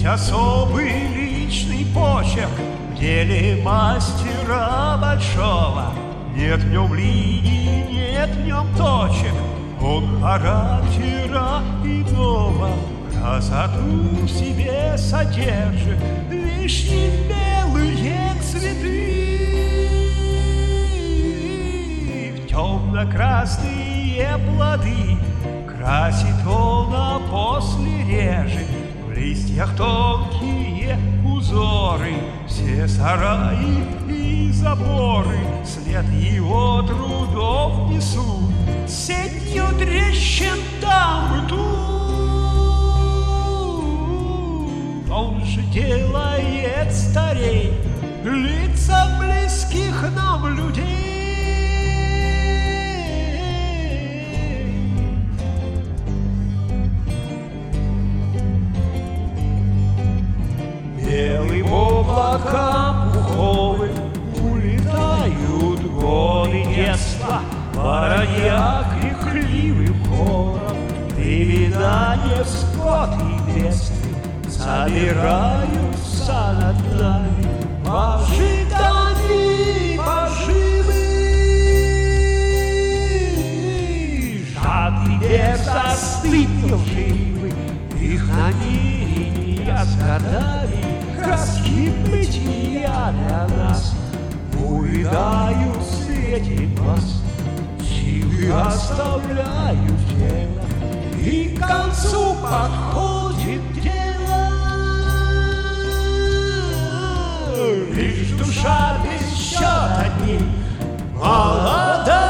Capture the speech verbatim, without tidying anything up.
особый личный почерк в деле мастера большого. Нет в нем линий, нет в нем точек, он характера иного. Красоту в себе содержит лишь не белые цветы. В темно-красные плоды красит он, а после режет. В листьях тонкие узоры, все сараи и заборы след его трудов несут. Сетью трещин там и тут он же делает старей лица близких нам людей. Белым облакам пуховым улетают годы детства, воронья крикливым хором. Передание в скот и бедствий собираются над нами в ожидании поживы. Жадный без остыть лживы, их намерения с годами, краски бытия для нас увядают в свете глаз. Силы оставляют тело, и к концу подходит дело. Лишь душа без счета дней молода.